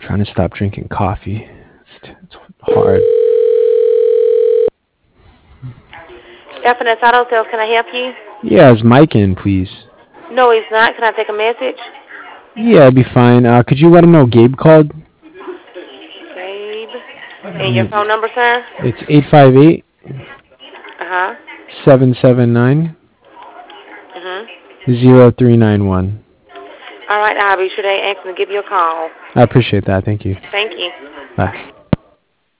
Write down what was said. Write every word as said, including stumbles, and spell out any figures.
trying to stop drinking coffee. It's, t- it's hard. F N S Auto Sales, can I help you? Yeah, is Mike in, please? No, he's not. Can I take a message? Yeah, it'd be fine. Uh, could you let him know Gabe called? Gabe. And your phone number, sir? It's eight five eight, Uh-huh. seven seven nine, Mm-hmm. zero three nine one. All right, I'll be sure they ask them to give you a call. I appreciate that. Thank you. Thank you. Bye.